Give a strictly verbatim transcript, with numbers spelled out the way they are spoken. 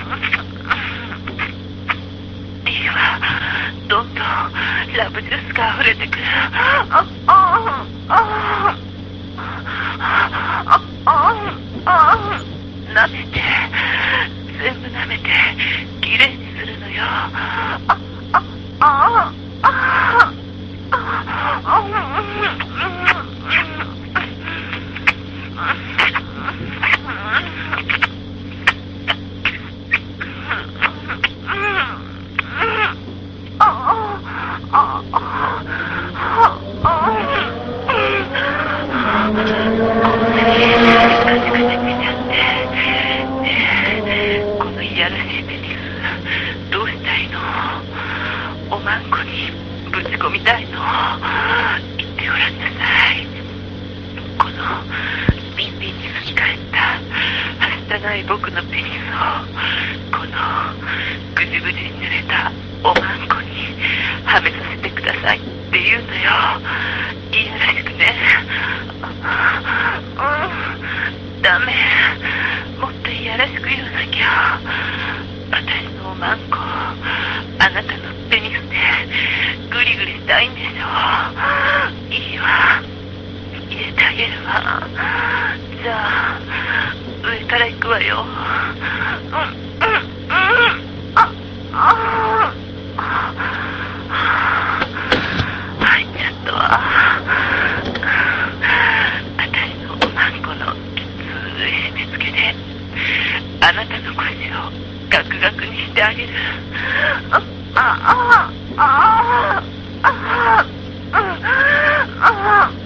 いいわ。どんどんラブジュースが溢れてくる。ああああああ舐めて、全部舐めてきれいにするのよ。あああああこのいやらしいペニスどうしたいの？おまんこにぶち込みたいの？言ってごらんなさい。このビンビンにすり替えたはしたない僕のペニスをこのぐじゅぐじゅに濡れたおまんこにはめさせてくださいって言うのよ。いやらしくね。うんダメ、もっといやらしく言わなきゃ。私のおまんこあなたのペニスでグリグリしたいんでしょ。いいわ、入れてあげるわ。じゃあ上から行くわよ。うんうんうんああ入っちゃったわ。私のおまんこのきつい締め付けであなたの腰をガクガクにしてあげる。ああああああああ